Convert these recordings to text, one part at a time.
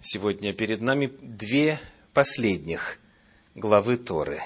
Сегодня перед нами две последних главы Торы,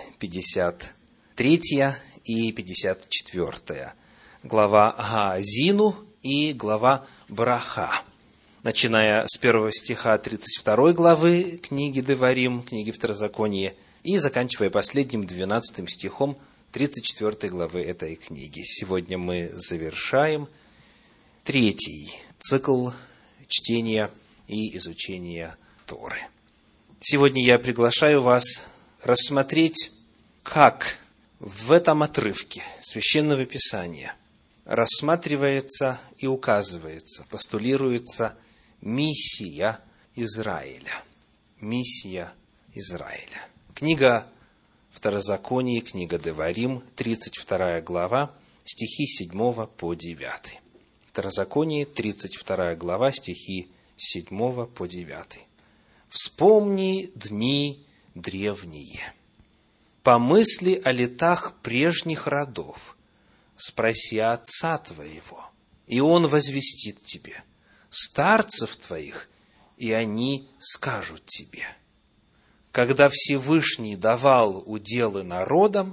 53 и 54. Глава Гаазину и глава Браха. Начиная с 1 стиха 32 главы книги Деварим, книги Второзакония, и заканчивая последним 12 стихом 34 главы этой книги. Сегодня мы завершаем третий цикл чтения и изучения Торы. Сегодня я приглашаю вас рассмотреть, как в этом отрывке Священного Писания рассматривается и указывается, постулируется миссия Израиля. Миссия Израиля. Книга Второзаконие, книга Деварим, 32 глава, стихи 7 по 9. Второзаконие, 32 глава, стихи 7 по 9. «Вспомни дни древние, помысли о летах прежних родов, спроси отца твоего, и он возвестит тебе, старцев твоих, и они скажут тебе. Когда Всевышний давал уделы народам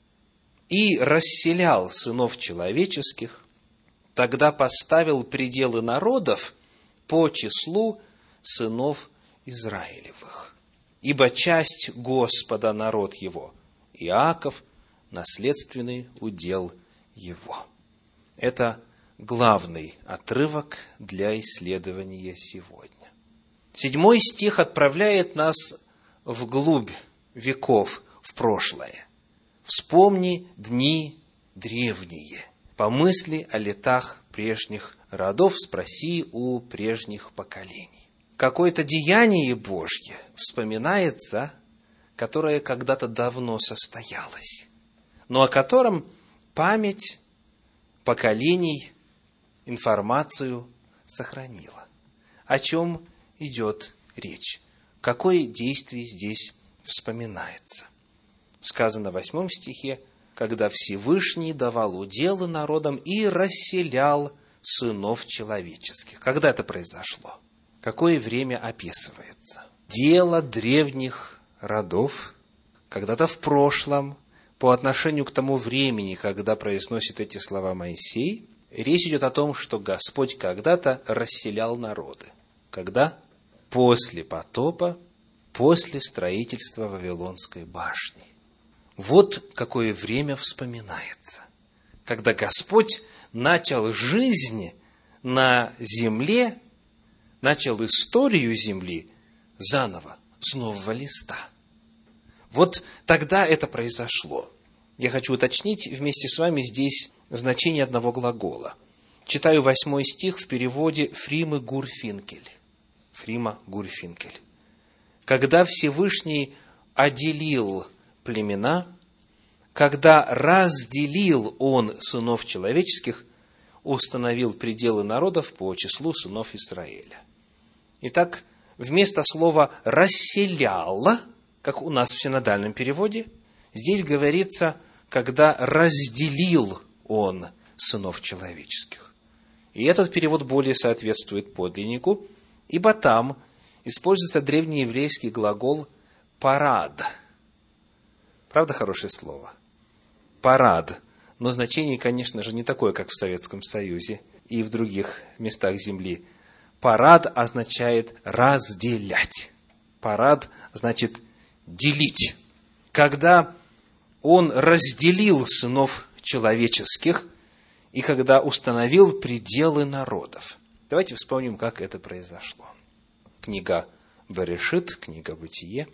и расселял сынов человеческих, тогда поставил пределы народов по числу сынов Израилевых. Ибо часть Господа народ его, Иаков, наследственный удел его». Это главный отрывок для исследования сегодня. 7 стих отправляет нас вглубь веков, в прошлое. «Вспомни дни древние, помысли о летах прежних родов, спроси у прежних поколений». Какое-то деяние Божье вспоминается, которое когда-то давно состоялось, но о котором память поколений информацию сохранила. О чем идет речь? Какое действие здесь вспоминается? Сказано в 8 стихе: «Когда Всевышний давал уделы народам и расселял сынов человеческих». Когда это произошло? Какое время описывается? Дело древних родов, когда-то в прошлом, по отношению к тому времени, когда произносит эти слова Моисей, речь идет о том, что Господь когда-то расселял народы. Когда? После потопа, после строительства Вавилонской башни. Вот какое время вспоминается, когда Господь начал жизнь на земле, начал историю земли заново, с нового листа. Вот тогда это произошло. Я хочу уточнить вместе с вами здесь значение одного глагола. Читаю 8 стих в переводе Фримы Гурфинкель. Фрима Гурфинкель. «Когда Всевышний отделил племена, когда разделил Он сынов человеческих, установил пределы народов по числу сынов Израиля». Итак, вместо слова «расселял», как у нас в синодальном переводе, здесь говорится, когда разделил Он сынов человеческих. И этот перевод более соответствует подлиннику, ибо там используется древнееврейский глагол «парад». Правда, хорошее слово? «Парад». Но значение, конечно же, не такое, как в Советском Союзе и в других местах земли. Парад означает разделять. Парад значит делить. Когда Он разделил сынов человеческих и когда установил пределы народов. Давайте вспомним, как это произошло. Книга Берешит, книга Бытие,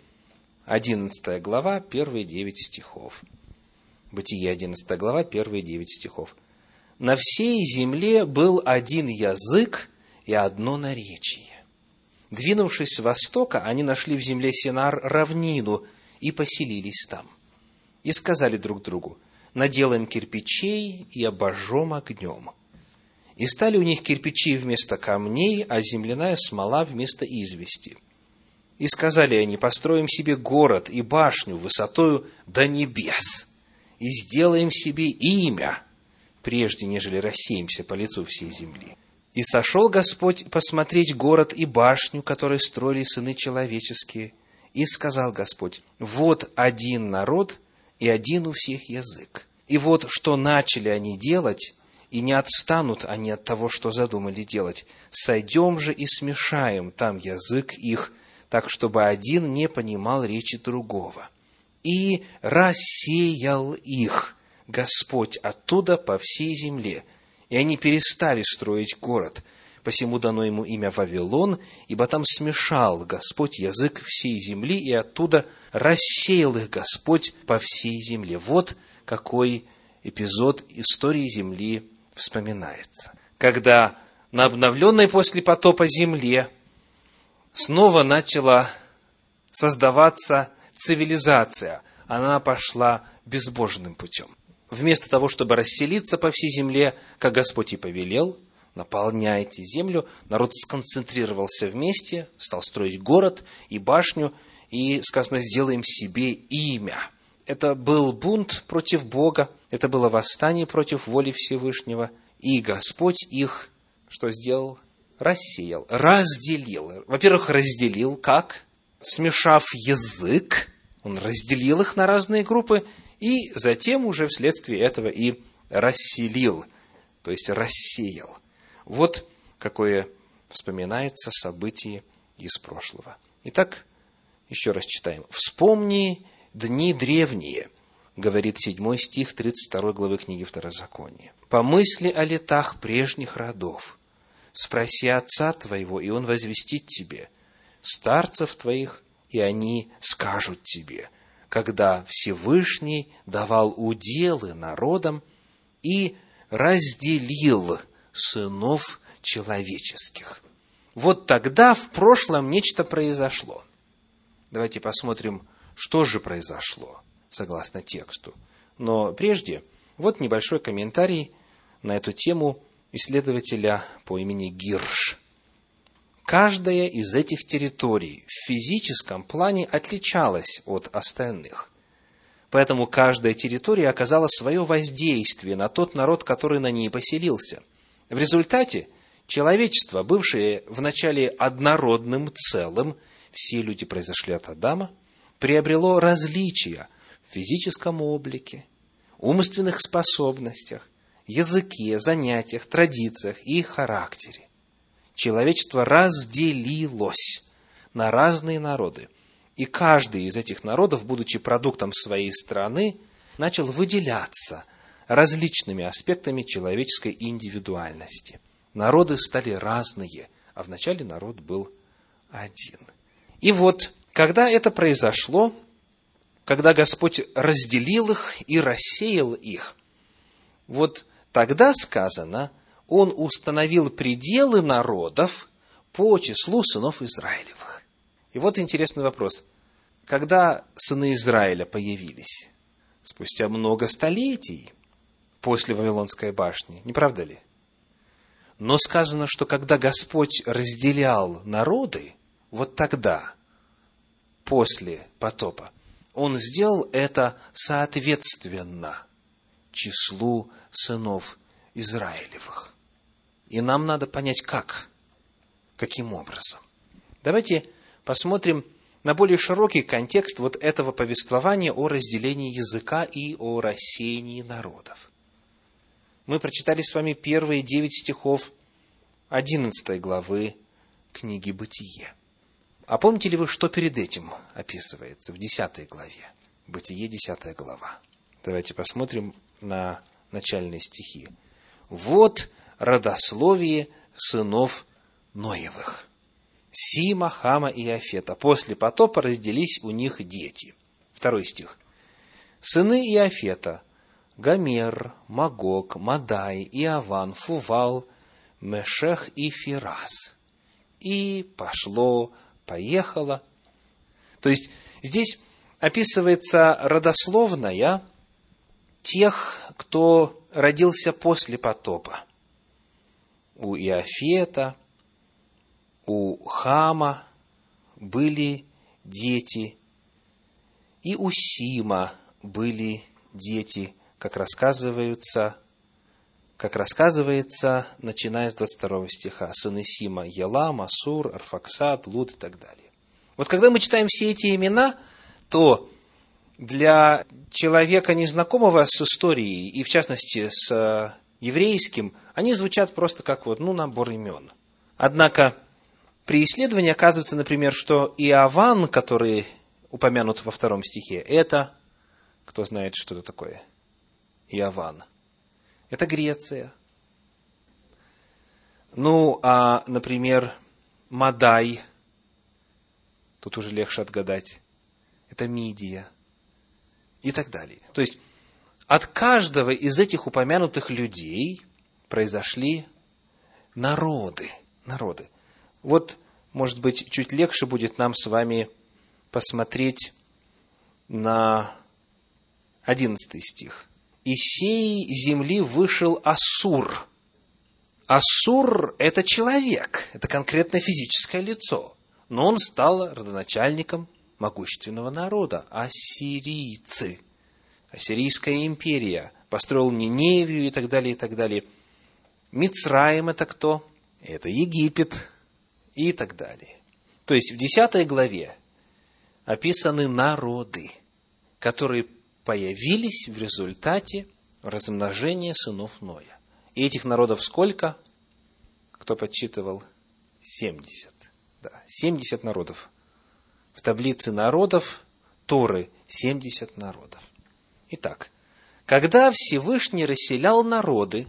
11 глава, первые 9 стихов. Бытие, 11 глава, первые 9 стихов. «На всей земле был один язык и одно наречие. Двинувшись с востока, они нашли в земле Синар равнину и поселились там. И сказали друг другу: наделаем кирпичей и обожжем огнем. И стали у них кирпичи вместо камней, а земляная смола вместо извести. И сказали они: построим себе город и башню высотою до небес, и сделаем себе имя, прежде нежели рассеемся по лицу всей земли. И сошел Господь посмотреть город и башню, которые строили сыны человеческие. И сказал Господь: вот один народ и один у всех язык. И вот что начали они делать, и не отстанут они от того, что задумали делать. Сойдем же и смешаем там язык их, так, чтобы один не понимал речи другого. И рассеял их Господь оттуда по всей земле, и они перестали строить город. Посему дано ему имя Вавилон, ибо там смешал Господь язык всей земли, и оттуда рассеял их Господь по всей земле. Вот какой эпизод истории земли вспоминается. Когда на обновленной после потопа земле снова начала создаваться цивилизация, она пошла безбожным путем. Вместо того, чтобы расселиться по всей земле, как Господь и повелел, наполняйте землю, народ сконцентрировался вместе, стал строить город и башню, и, сказано, сделаем себе имя. Это был бунт против Бога, это было восстание против воли Всевышнего, и Господь их, что сделал? Рассеял, разделил. Во-первых, разделил как? Смешав язык, он разделил их на разные группы, и затем уже вследствие этого и расселил, то есть рассеял. Вот какое вспоминается событие из прошлого. Итак, еще раз читаем. «Вспомни дни древние», говорит 7 стих 32 главы книги Второзакония. «Помысли о летах прежних родов, спроси отца твоего, и он возвестит тебе, старцев твоих, и они скажут тебе, когда Всевышний давал уделы народам и разделил сынов человеческих». Вот тогда в прошлом нечто произошло. Давайте посмотрим, что же произошло, согласно тексту. Но прежде, вот небольшой комментарий на эту тему исследователя по имени Гирш. Каждая из этих территорий в физическом плане отличалась от остальных. Поэтому каждая территория оказала свое воздействие на тот народ, который на ней поселился. В результате человечество, бывшее вначале однородным целым, все люди произошли от Адама, приобрело различия в физическом облике, умственных способностях, языке, занятиях, традициях и характере. Человечество разделилось на разные народы, и каждый из этих народов, будучи продуктом своей страны, начал выделяться различными аспектами человеческой индивидуальности. Народы стали разные, а вначале народ был один. И вот, когда это произошло, когда Господь разделил их и рассеял их, вот тогда сказано, Он установил пределы народов по числу сынов Израилевых. И вот интересный вопрос. Когда сыны Израиля появились? Спустя много столетий после Вавилонской башни, не правда ли? Но сказано, что когда Господь разделял народы, вот тогда, после потопа, Он сделал это соответственно числу сынов Израилевых. И нам надо понять, каким образом. Давайте посмотрим на более широкий контекст вот этого повествования о разделении языка и о рассеянии народов. Мы прочитали с вами первые 9 стихов 11 главы книги «Бытие». А помните ли вы, что перед этим описывается в 10 главе? Бытие, 10 глава. Давайте посмотрим на начальные стихи. «Вот родословие сынов Ноевых. Сима, Хама и Иафета. После потопа разделись у них дети». 2 стих. «Сыны Иафета: Гомер, Магог, Мадай, Иаван, Фувал, Мешех и Фирас. И пошло-поехало». То есть, здесь описывается родословная тех, кто родился после потопа. У Иафета, у Хама были дети, и у Сима были дети, как рассказываются как рассказывается, начиная с 22 стиха. Сыны Сима: Елам, Асур, Арфаксад, Луд и так далее. Вот когда мы читаем все эти имена, то для человека, незнакомого с историей, и в частности с еврейским, они звучат просто как набор имен. Однако при исследовании оказывается, например, что Иован, который упомянут во 2 стихе, это, кто знает, что это такое? Иован. Это Греция. Например, Мадай, тут уже легче отгадать, это Мидия и так далее. То есть, от каждого из этих упомянутых людей произошли народы. Вот, может быть, чуть легче будет нам с вами посмотреть на 11 стих. «Из сей земли вышел Ассур». Ассур – это человек, это конкретное физическое лицо. Но он стал родоначальником могущественного народа – ассирийцы. Ассирийская империя, построил Ниневию и так далее, и так далее. Мицраим – это кто? Это Египет и так далее. То есть, в 10 главе описаны народы, которые появились в результате размножения сынов Ноя. И этих народов сколько? Кто подсчитывал? 70. Да, 70 народов. В таблице народов Торы 70 народов. Итак, когда Всевышний расселял народы,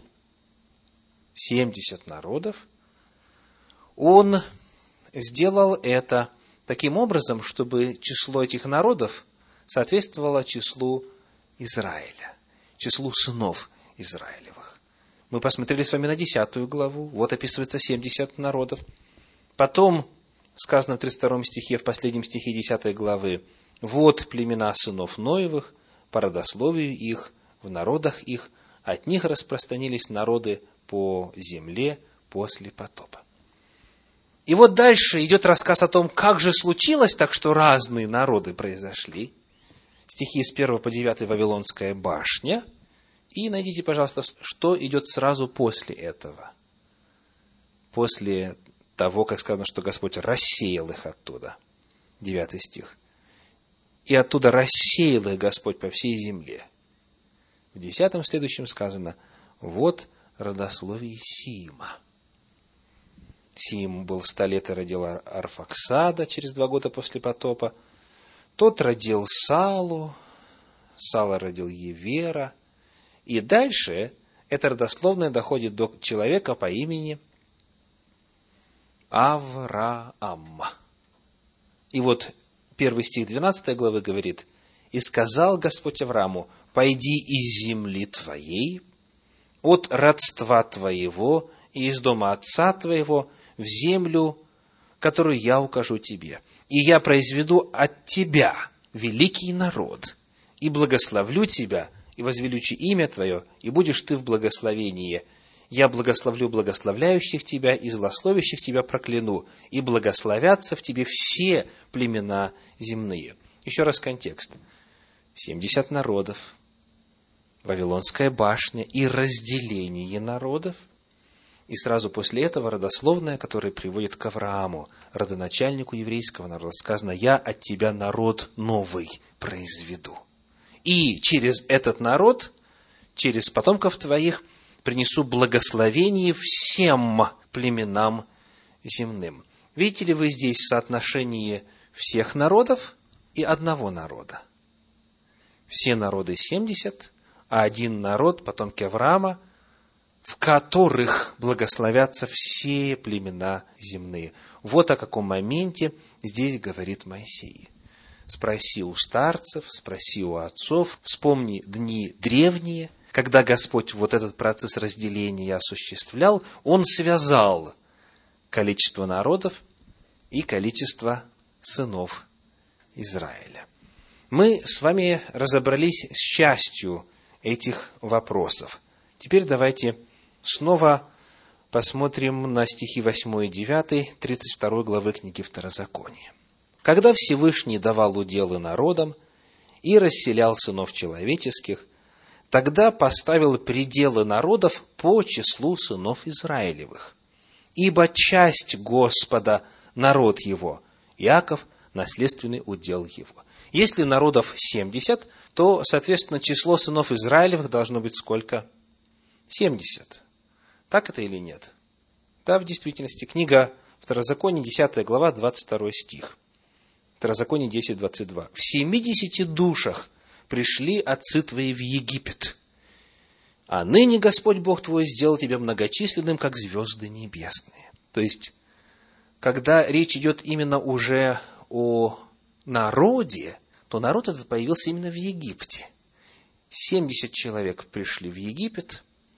70 народов, Он сделал это таким образом, чтобы число этих народов соответствовало числу Израиля, числу сынов Израилевых. Мы посмотрели с вами на 10 главу, вот описывается 70 народов. Потом сказано в 32 стихе, в последнем стихе 10 главы, вот племена сынов Ноевых, по родословию их, в народах их, от них распространились народы по земле после потопа. И вот дальше идет рассказ о том, как же случилось так, что разные народы произошли. Стихи с 1 по 9 Вавилонская башня. И найдите, пожалуйста, что идет сразу после этого. После того, как сказано, что Господь рассеял их оттуда. 9 стих. И оттуда рассеял их Господь по всей земле. В 10 следующем сказано, вот родословие Сима. Сим был 100 лет и родил Арфаксада через 2 года после потопа. Тот родил Салу, Сала родил Евера. И дальше это родословное доходит до человека по имени Авраам. И вот 1 стих 12 главы говорит, «И сказал Господь Аврааму, пойди из земли твоей, от родства твоего и из дома отца твоего в землю, которую я укажу тебе. И я произведу от тебя великий народ, и благословлю тебя, и возвеличу имя твое, и будешь ты в благословении. Я благословлю благословляющих тебя, и злословящих тебя прокляну, и благословятся в тебе все племена земные». Еще раз контекст. 70 народов, Вавилонская башня и разделение народов. И сразу после этого родословное, которое приводит к Аврааму, родоначальнику еврейского народа. Сказано, я от тебя народ новый произведу. И через этот народ, через потомков твоих, принесу благословение всем племенам земным. Видите ли вы здесь соотношение всех народов и одного народа? Все народы 70, а один народ, потомки Авраама, в которых благословятся все племена земные. Вот о каком моменте здесь говорит Моисей. Спроси у старцев, спроси у отцов, вспомни дни древние, когда Господь вот этот процесс разделения осуществлял, Он связал количество народов и количество сынов Израиля. Мы с вами разобрались с частью этих вопросов. Теперь давайте снова посмотрим на стихи 8 и 9, 32 главы книги Второзакония. «Когда Всевышний давал уделы народам и расселял сынов человеческих, Тогда поставил пределы народов по числу сынов Израилевых. Ибо часть Господа – народ его, Иаков – наследственный удел его. Если народов 70, то, соответственно, число сынов Израилевых должно быть сколько? 70. Так это или нет? Да, в действительности. Книга Второзаконие, 10 глава, 22 стих. Второзаконие 10, 22. «В 70 душах пришли отцы твои в Египет, а ныне Господь Бог твой сделал тебя многочисленным, как звезды небесные». То есть, когда речь идет именно уже о народе, то народ этот появился именно в Египте. 70 человек пришли в Египет,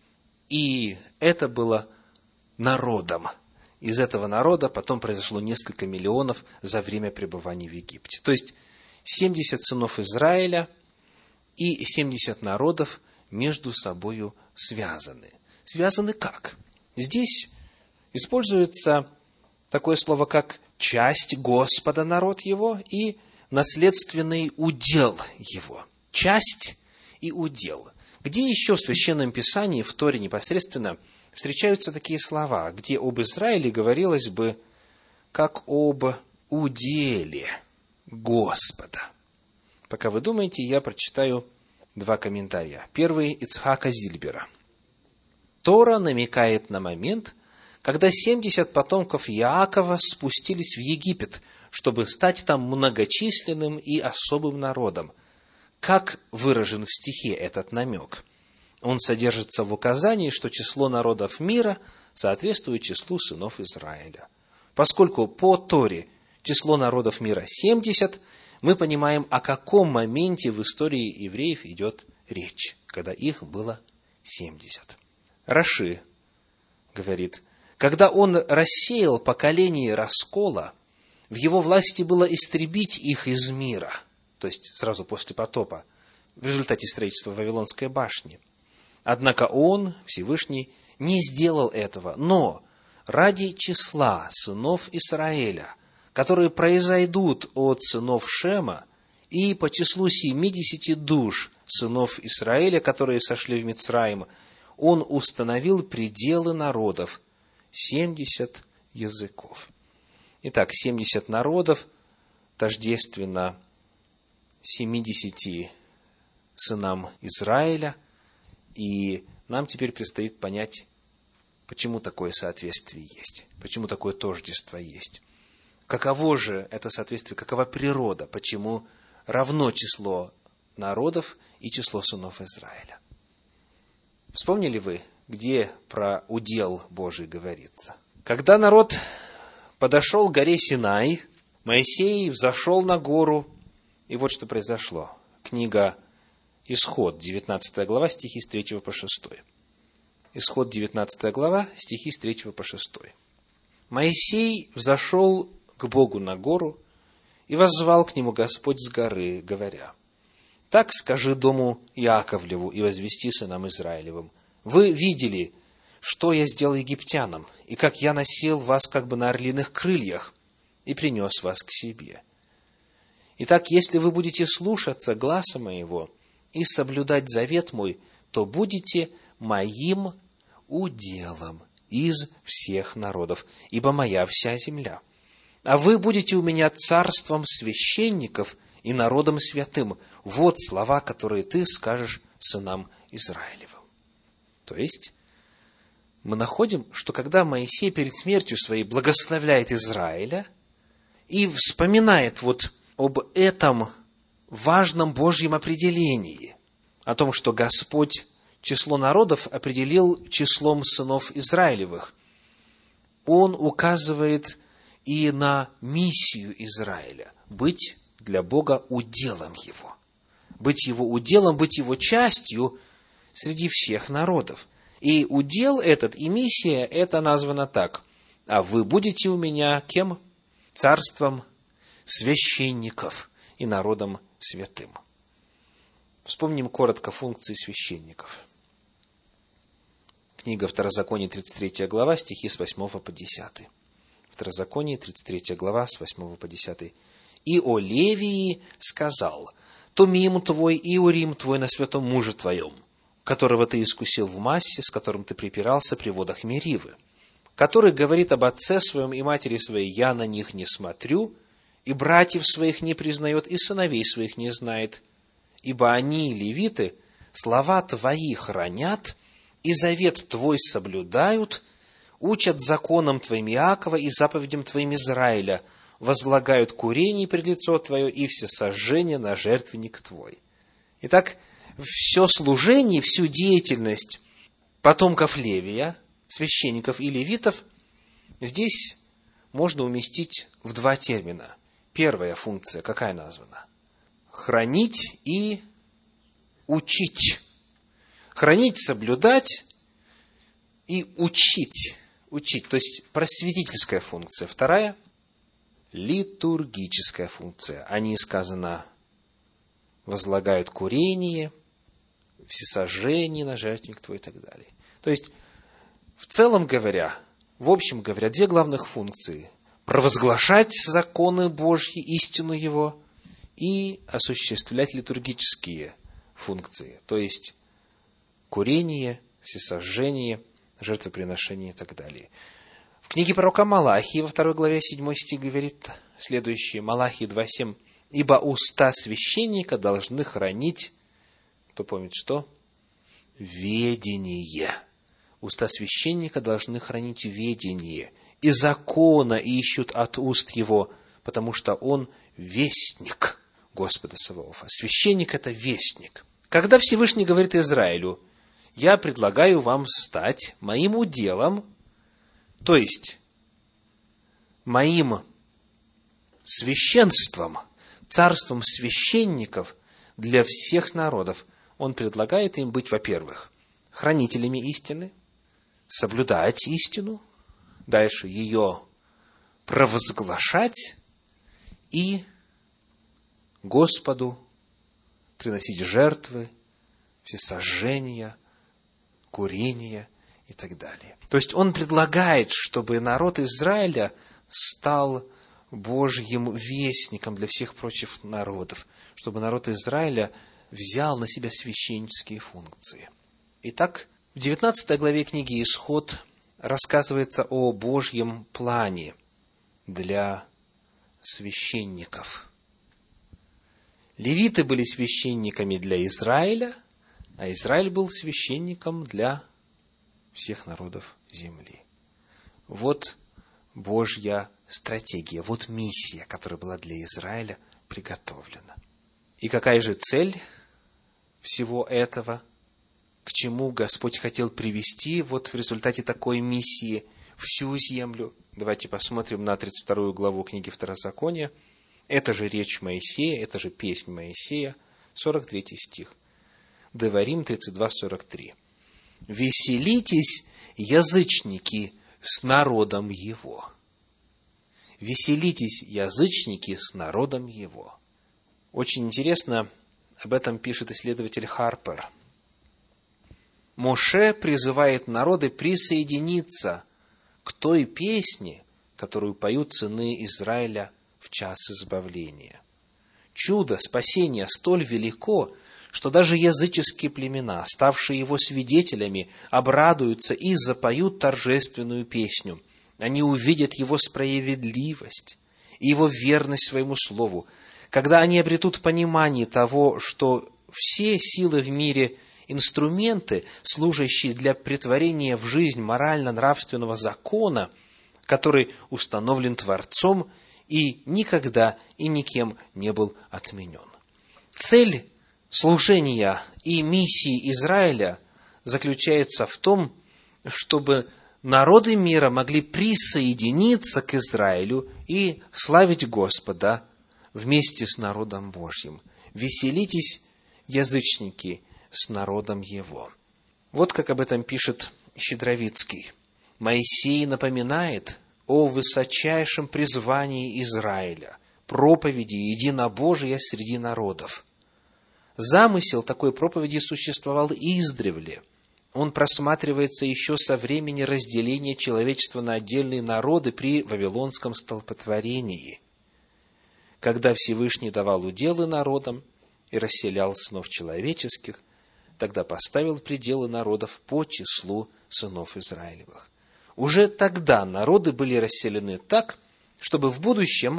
и это было народом. Из этого народа потом произошло несколько миллионов за время пребывания в Египте. То есть, 70 сынов Израиля и 70 народов между собою связаны. Связаны как? Здесь используется такое слово, как часть Господа народ его и наследственный удел его. Часть и удел. Где еще в Священном Писании, в Торе непосредственно, встречаются такие слова, где об Израиле говорилось бы как об уделе Господа? Пока вы думаете, я прочитаю два комментария. Первый – Ицхака Зильбера. Тора намекает на момент, когда 70 потомков Иакова спустились в Египет, чтобы стать там многочисленным и особым народом. Как выражен в стихе этот намек? Он содержится в указании, что число народов мира соответствует числу сынов Израиля. Поскольку по Торе число народов мира 70, мы понимаем, о каком моменте в истории евреев идет речь, когда их было 70. Раши говорит: когда он рассеял поколение раскола, в его власти было истребить их из мира, то есть сразу после потопа, в результате строительства Вавилонской башни. Однако он, Всевышний, не сделал этого, но ради числа сынов Израиля, которые произойдут от сынов Шема, и по числу 70 душ сынов Израиля, которые сошли в Мицраим, он установил пределы народов, 70 языков. Итак, 70 народов тождественно 70 сынам Израиля, и нам теперь предстоит понять, почему такое соответствие есть, почему такое тождество есть. Каково же это соответствие, какова природа, почему равно число народов и число сынов Израиля? Вспомнили вы, где про удел Божий говорится? Когда народ подошел к горе Синай, Моисей взошел на гору, и вот что произошло. Книга Исход, 19 глава, стихи с 3 по 6. Исход, 19 глава, стихи с 3 по 6. Моисей взошел к Богу на гору, и воззвал к нему Господь с горы, говоря: «Так скажи дому Иаковлеву и возвести сынам Израилевым: вы видели, что я сделал египтянам, и как я носил вас как бы на орлиных крыльях, и принес вас к себе. Итак, если вы будете слушаться гласа моего и соблюдать завет мой, то будете моим уделом из всех народов, ибо моя вся земля. А вы будете у меня царством священников и народом святым. Вот слова, которые ты скажешь сынам Израилевым». То есть, мы находим, что когда Моисей перед смертью своей благословляет Израиля и вспоминает вот об этом важном Божьем определении, о том, что Господь число народов определил числом сынов Израилевых, он указывает и на миссию Израиля – быть для Бога уделом Его. Быть Его уделом, быть Его частью среди всех народов. И удел этот, и миссия – это названо так: «А вы будете у меня кем? Царством священников и народом святым». Вспомним коротко функции священников. Книга Второзаконие, 33 глава, стихи с 8 по 10. Второзаконие, 33 глава, с 8 по 10. «И о Левии сказал: Тумим твой и Урим твой на святом муже твоем, которого ты искусил в массе, с которым ты припирался при водах Меривы, который говорит об отце своем и матери своей: я на них не смотрю, и братьев своих не признает, и сыновей своих не знает, ибо они, левиты, слова твои хранят, и завет твой соблюдают, учат законам твоим Иакова и заповедям твоим Израиля, возлагают курение пред лицо твое и всесожжение на жертвенник твой». Итак, все служение, всю деятельность потомков Левия, священников и левитов, здесь можно уместить в два термина. Первая функция какая названа? Хранить и учить. Хранить, соблюдать и учить. Учить, то есть просветительская функция. Вторая – литургическая функция. О ней сказано: возлагают курение, всесожжение на жертвенник твой и так далее. То есть, в целом говоря, в общем говоря, две главных функции: провозглашать законы Божьи, истину Его, и осуществлять литургические функции, то есть курение, всесожжение, жертвоприношение и так далее. В книге пророка Малахии, во 2 главе 7 стих говорит следующее, Малахии 2:7: «Ибо уста священника должны хранить», кто помнит что? Ведение. Уста священника должны хранить ведение, и закона ищут от уст его, потому что он вестник Господа Саваофа. Священник – это вестник. Когда Всевышний говорит Израилю: я предлагаю вам стать моим уделом, то есть моим священством, царством священников для всех народов, он предлагает им быть, во-первых, хранителями истины, соблюдать истину, дальше ее провозглашать и Господу приносить жертвы, всесожжения, курения и так далее. То есть он предлагает, чтобы народ Израиля стал Божьим вестником для всех прочих народов, чтобы народ Израиля взял на себя священнические функции. Итак, в 19 главе книги «Исход» рассказывается о Божьем плане для священников. Левиты были священниками для Израиля, а Израиль был священником для всех народов земли. Вот Божья стратегия, вот миссия, которая была для Израиля приготовлена. И какая же цель всего этого? К чему Господь хотел привести вот в результате такой миссии всю землю? Давайте посмотрим на 32 главу книги Второзакония. Это же речь Моисея, это же песнь Моисея, 43 стих. Деварим 32:43. «Веселитесь, язычники, с народом его». Веселитесь, язычники, с народом его. Очень интересно, об этом пишет исследователь Харпер. Моше призывает народы присоединиться к той песне, которую поют сыны Израиля в час избавления. Чудо спасения столь велико, что даже языческие племена, ставшие его свидетелями, обрадуются и запоют торжественную песню. Они увидят его справедливость и его верность своему слову. Когда они обретут понимание того, что все силы в мире – инструменты, служащие для претворения в жизнь морально-нравственного закона, который установлен Творцом и никогда и никем не был отменен. Цель служения и миссии Израиля заключается в том, чтобы народы мира могли присоединиться к Израилю и славить Господа вместе с народом Божьим. Веселитесь, язычники, с народом его. Вот как об этом пишет Щедровицкий. Моисей напоминает о высочайшем призвании Израиля, проповеди единобожия среди народов. Замысел такой проповеди существовал издревле. Он просматривается еще со времени разделения человечества на отдельные народы при Вавилонском столпотворении, когда Всевышний давал уделы народам и расселял сынов человеческих, тогда поставил пределы народов по числу сынов Израилевых». Уже тогда народы были расселены так, чтобы в будущем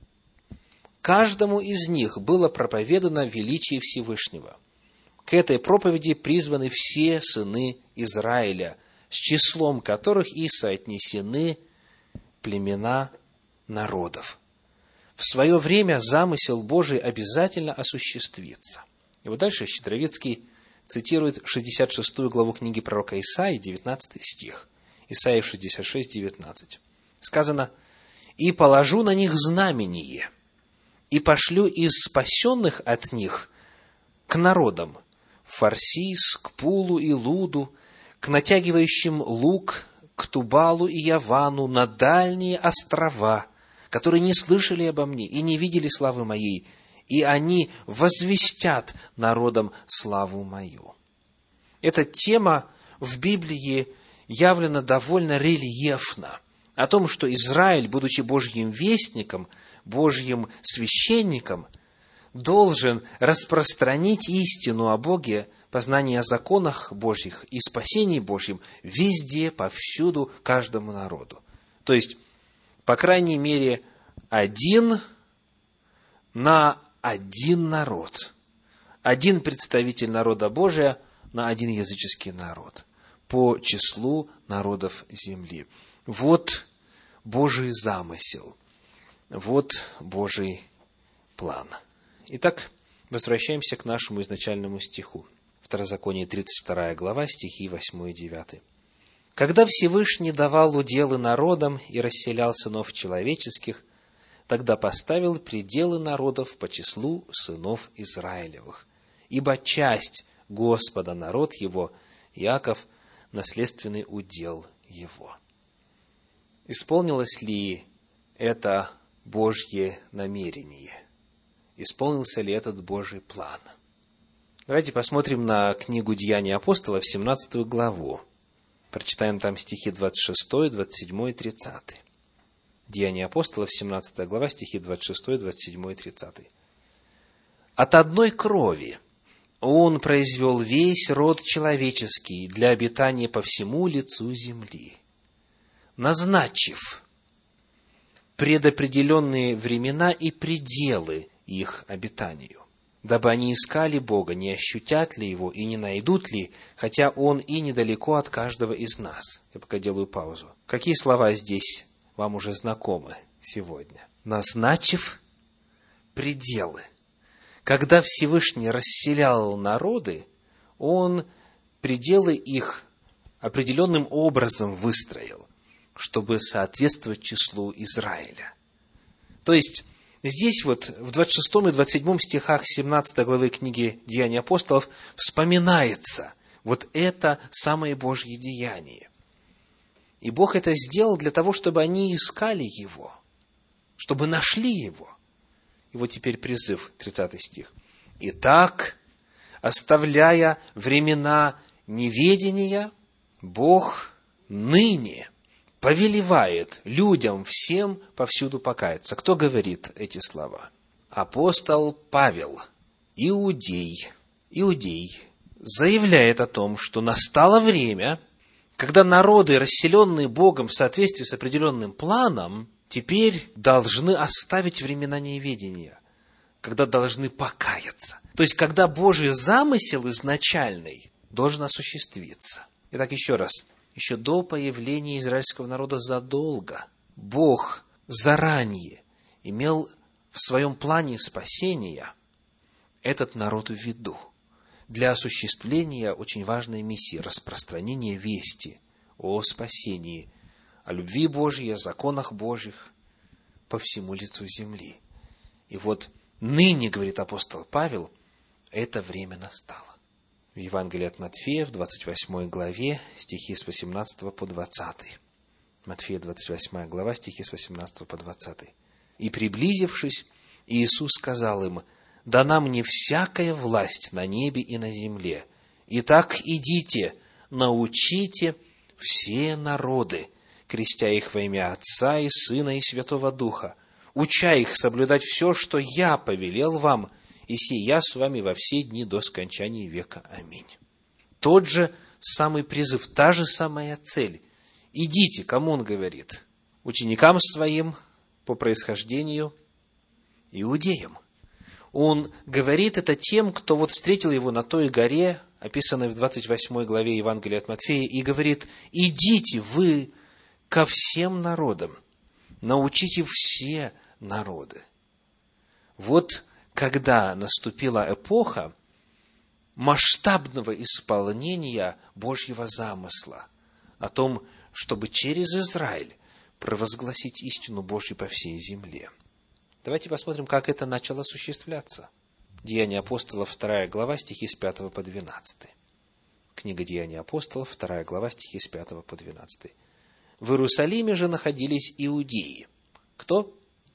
каждому из них было проповедано величие Всевышнего. К этой проповеди призваны все сыны Израиля, с числом которых и соотнесены племена народов. В свое время замысел Божий обязательно осуществится. И вот дальше Щедровицкий цитирует 66 главу книги пророка Исаии, 19 стих. Исаия 66, 19. Сказано: «И положу на них знамение, и пошлю из спасенных от них к народам, в Фарсис, к Пулу и Луду, к натягивающим лук, к Тубалу и Явану, на дальние острова, которые не слышали обо мне и не видели славы моей, и они возвестят народам славу мою». Эта тема в Библии явлена довольно рельефно. О том, что Израиль, будучи Божьим вестником, Божьим священником, должен распространить истину о Боге, познание о законах Божьих и спасении Божьем везде, повсюду, каждому народу. То есть, по крайней мере, один на один народ, один представитель народа Божия на один языческий народ, по числу народов земли. Вот Божий замысел, вот Божий план. Итак, возвращаемся к нашему изначальному стиху. Второзаконие, 32 глава, стихи 8 и 9. «Когда Всевышний давал уделы народам и расселял сынов человеческих, тогда поставил пределы народов по числу сынов Израилевых. Ибо часть Господа народ его, Иаков, наследственный удел его». Исполнилось ли это Божье намерение? Исполнился ли этот Божий план? Давайте посмотрим на книгу «Деяния апостолов», 17 главу. Прочитаем там стихи 26, 27 и 30. Деяния апостолов, 17 глава, стихи 26, 27 и 30. «От одной крови Он произвел весь род человеческий для обитания по всему лицу земли, назначив предопределенные времена и пределы их обитанию, дабы они искали Бога, не ощутят ли Его и не найдут ли, хотя Он и недалеко от каждого из нас». Я пока делаю паузу. Какие слова здесь вам уже знакомы сегодня? Назначив пределы. Когда Всевышний расселял народы, Он пределы их определенным образом выстроил, чтобы соответствовать числу Израиля. То есть, здесь вот в 26 и 27 стихах 17 главы книги «Деяния апостолов» вспоминается вот это самое Божье деяние. И Бог это сделал для того, чтобы они искали Его, чтобы нашли Его. И вот теперь призыв, 30 стих. «Итак, оставляя времена неведения, Бог ныне повелевает людям всем повсюду покаяться». Кто говорит эти слова? Апостол Павел, иудей, заявляет о том, что настало время, когда народы, расселенные Богом в соответствии с определенным планом, теперь должны оставить времена неведения, когда должны покаяться. То есть, когда Божий замысел изначальный должен осуществиться. Итак, еще раз. Еще до появления израильского народа задолго Бог заранее имел в своем плане спасения этот народ в виду для осуществления очень важной миссии, распространения вести о спасении, о любви Божьей, о законах Божьих по всему лицу земли. И вот ныне, говорит апостол Павел, это время настало. В Евангелии от Матфея, в 28 главе, стихи с 18 по 20. Матфея, 28 глава, стихи с 18 по 20. «И, приблизившись, Иисус сказал им: дана мне всякая власть на небе и на земле. Итак, идите, научите все народы, крестя их во имя Отца и Сына и Святого Духа, уча их соблюдать все, что я повелел вам, и сей я с вами во все дни до скончания века. Аминь». Тот же самый призыв, та же самая цель. Идите, кому он говорит? Ученикам своим по происхождению иудеям. Он говорит это тем, кто вот встретил его на той горе, описанной в 28 главе Евангелия от Матфея, и говорит: идите вы ко всем народам, научите все народы. Вот когда наступила эпоха масштабного исполнения Божьего замысла о том, чтобы через Израиль провозгласить истину Божью по всей земле. Давайте посмотрим, как это начало осуществляться. Деяния апостолов, 2 глава, стихи с 5 по 12. Книга Деяний апостолов, 2 глава, стихи с 5 по 12. В Иерусалиме же находились иудеи. Кто?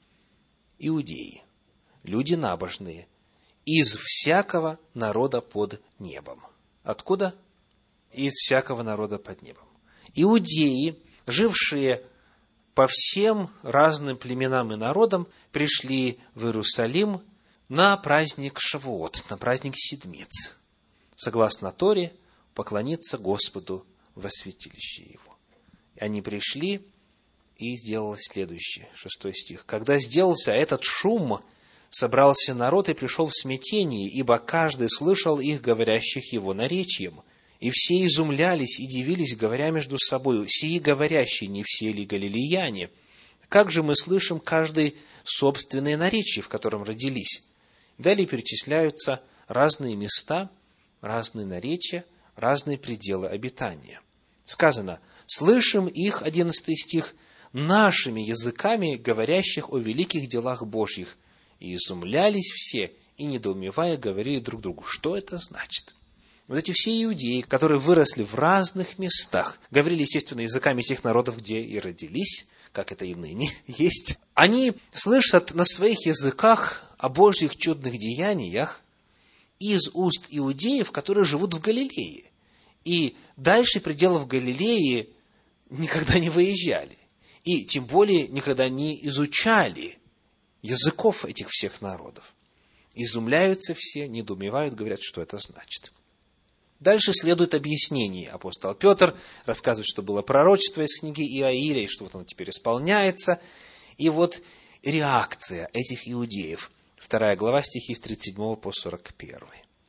Иудеи. Люди набожные. Из всякого народа под небом. Откуда? Из всякого народа под небом. Иудеи, жившие по всем разным племенам и народам, пришли в Иерусалим на праздник Шавуот, на праздник Седмиц, согласно Торе, поклониться Господу во святилище Его. Они пришли, и сделалось следующее, 6 стих. «Когда сделался этот шум, собрался народ и пришел в смятение, ибо каждый слышал их, говорящих его наречием. И все изумлялись и дивились, говоря между собою: сии говорящие, не все ли галилеяне? Как же мы слышим каждый собственное наречие, в котором родились?» Далее перечисляются разные места, разные наречия, разные пределы обитания. Сказано: «Слышим их», 11 стих, «нашими языками, говорящих о великих делах Божьих». И изумлялись все, и, недоумевая, говорили друг другу: что это значит? Вот эти все иудеи, которые выросли в разных местах, говорили, естественно, языками тех народов, где и родились, как это и ныне есть, они слышат на своих языках о Божьих чудных деяниях из уст иудеев, которые живут в Галилее. И дальше пределов Галилеи никогда не выезжали. И тем более никогда не изучали языков этих всех народов. Изумляются все, недоумевают, говорят, что это значит. Дальше следует объяснение. Апостол Петр рассказывает, что было пророчество из книги Иаиля, и что вот оно теперь исполняется. И вот реакция этих иудеев. 2 глава, стихи с 37 по 41.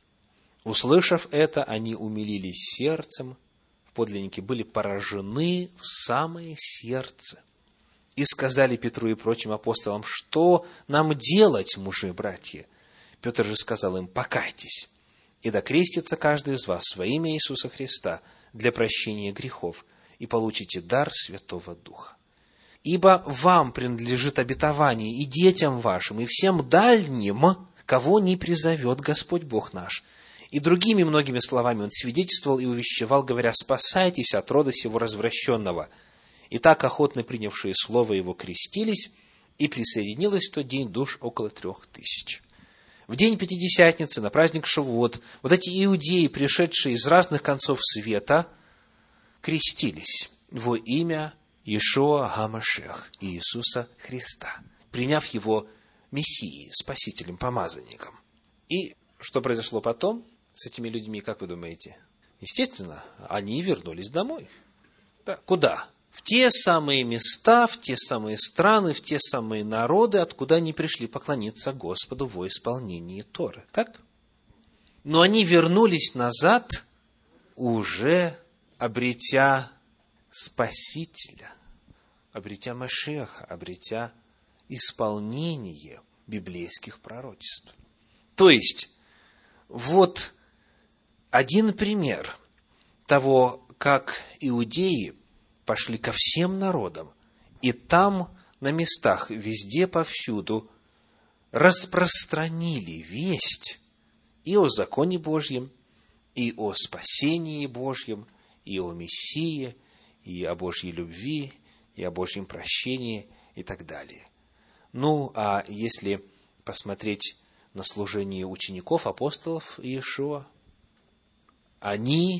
«Услышав это, они умилились сердцем», в подлиннике были поражены в самое сердце. «И сказали Петру и прочим апостолам: что нам делать, мужи и братья?» Петр же сказал им: «Покайтесь, и докрестится каждый из вас во имя Иисуса Христа для прощения грехов, и получите дар Святого Духа. Ибо вам принадлежит обетование и детям вашим, и всем дальним, кого не призовет Господь Бог наш». И другими многими словами он свидетельствовал и увещевал, говоря: «Спасайтесь от рода сего развращенного». И так охотно принявшие слово его крестились, и присоединилось в тот день душ около 3000. В день Пятидесятницы, на праздник Шавуот, вот эти иудеи, пришедшие из разных концов света, крестились во имя Иешуа ха-Машиах, Иисуса Христа, приняв его Мессией, Спасителем, Помазанником. И что произошло потом с этими людьми, как вы думаете? Естественно, они вернулись домой. Да. Куда? В те самые места, в те самые страны, в те самые народы, откуда они пришли поклониться Господу во исполнении Торы. Так? Но они вернулись назад, уже обретя Спасителя, обретя Машиаха, обретя исполнение библейских пророчеств. То есть, вот один пример того, как иудеи пошли ко всем народам, и там, на местах, везде, повсюду, распространили весть и о законе Божьем, и о спасении Божьем, и о Мессии, и о Божьей любви, и о Божьем прощении, и так далее. Ну, а если посмотреть на служение учеников, апостолов Иешуа, они,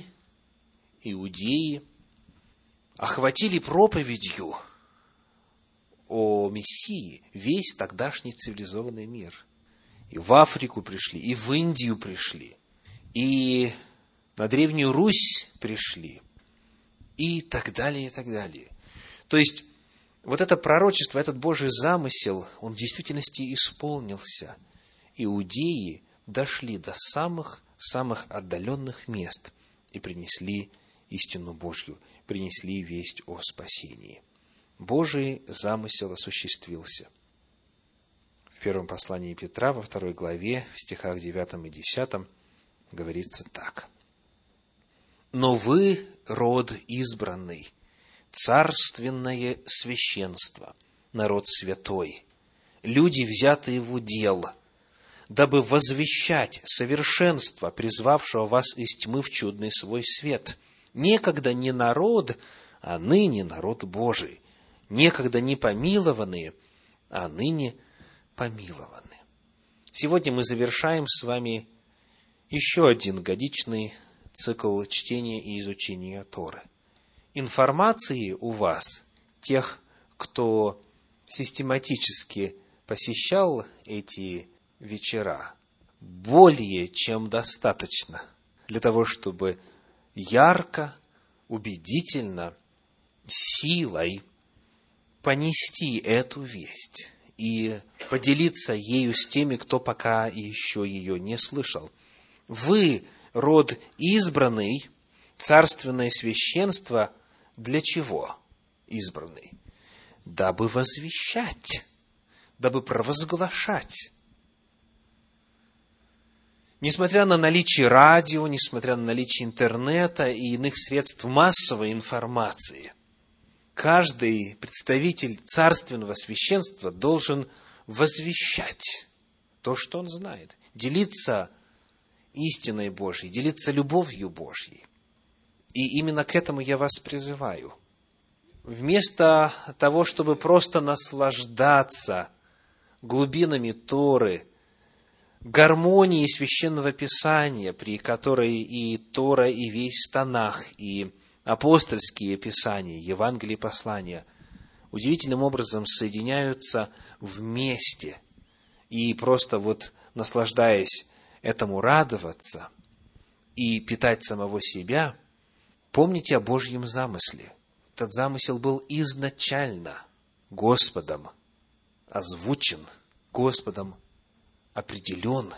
иудеи, охватили проповедью о Мессии весь тогдашний цивилизованный мир. и в Африку пришли, и в Индию пришли, и на Древнюю Русь пришли, и так далее, и так далее. То есть, вот это пророчество, этот Божий замысел, он в действительности исполнился. Иудеи дошли до самых отдаленных мест и принесли истину Божью, принесли весть о спасении. Божий замысел осуществился. В первом послании Петра, во 2 главе, в стихах 9 и 10 говорится так. «Но вы, род избранный, царственное священство, народ святой, люди, взятые в удел, дабы возвещать совершенство, призвавшего вас из тьмы в чудный свой свет. Некогда не народ, а ныне народ Божий. Некогда не помилованные, а ныне помилованы». Сегодня мы завершаем с вами еще один годичный цикл чтения и изучения Торы. Информации у вас, тех, кто систематически посещал эти вечера, более чем достаточно для того, чтобы ярко, убедительно, силой понести эту весть и поделиться ею с теми, кто пока еще ее не слышал. Вы, род избранный, царственное священство, для чего избранный? Дабы возвещать, дабы провозглашать. Несмотря на наличие радио, несмотря на наличие интернета и иных средств массовой информации, каждый представитель царственного священства должен возвещать то, что он знает, делиться истиной Божьей, делиться любовью Божьей. И именно к этому я вас призываю. Вместо того, чтобы просто наслаждаться глубинами Торы, гармонией Священного Писания, при которой и Тора, и весь Танах, и апостольские писания, Евангелие и послания удивительным образом соединяются вместе. И просто наслаждаясь этому, радоваться и питать самого себя, помните о Божьем замысле. Этот замысел был изначально Господом озвучен, Господом определен.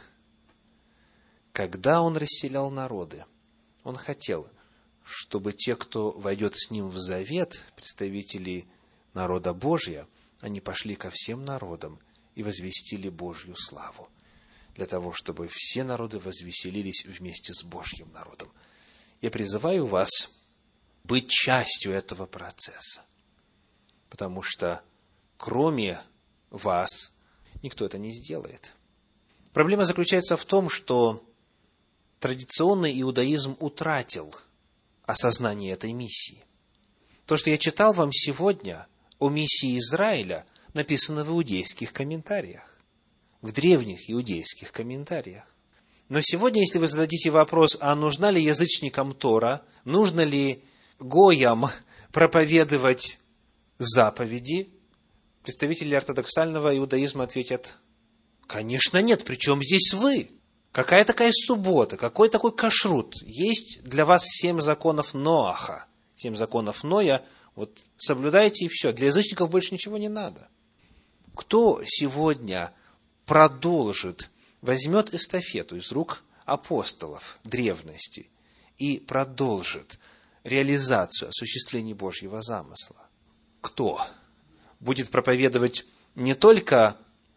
Когда Он расселял народы, Он хотел, чтобы те, кто войдет с Ним в завет, представители народа Божия, они пошли ко всем народам и возвестили Божью славу, для того, чтобы все народы возвеселились вместе с Божьим народом. Я призываю вас быть частью этого процесса, потому что кроме вас никто это не сделает. Проблема заключается в том, что традиционный иудаизм утратил осознание этой миссии. То, что я читал вам сегодня о миссии Израиля, написано в иудейских комментариях, в древних иудейских комментариях. Но сегодня, если вы зададите вопрос, а нужна ли язычникам Тора, нужно ли гоям проповедовать заповеди, представители ортодоксального иудаизма ответят: конечно нет, причем здесь вы? Какая такая суббота, какой такой кашрут? Есть для вас 7 законов Ноаха, 7 законов Ноя, соблюдайте и все, для язычников больше ничего не надо. Кто сегодня продолжит, возьмет эстафету из рук апостолов древности и продолжит реализацию, осуществление Божьего замысла? Кто будет проповедовать не только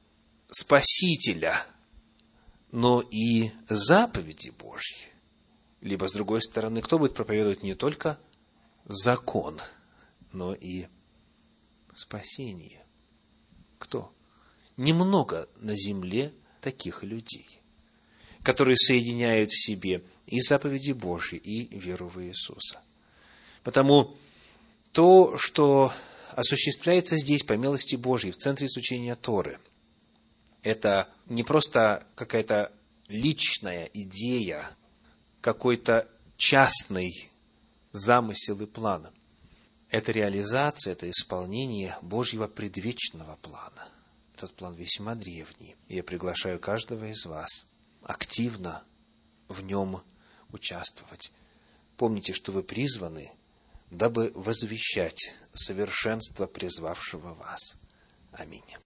Спасителя, но и заповеди Божьи? Либо, с другой стороны, кто будет проповедовать не только закон, но и спасение? Кто? Немного на земле таких людей, которые соединяют в себе и заповеди Божьи, и веру в Иисуса. Потому то, что осуществляется здесь по милости Божьей в центре изучения Торы, это не просто какая-то личная идея, какой-то частный замысел и план. Это реализация, это исполнение Божьего предвечного плана. этот план весьма древний. И я приглашаю каждого из вас активно в нем участвовать. Помните, что вы призваны, дабы возвещать совершенство призвавшего вас. Аминь.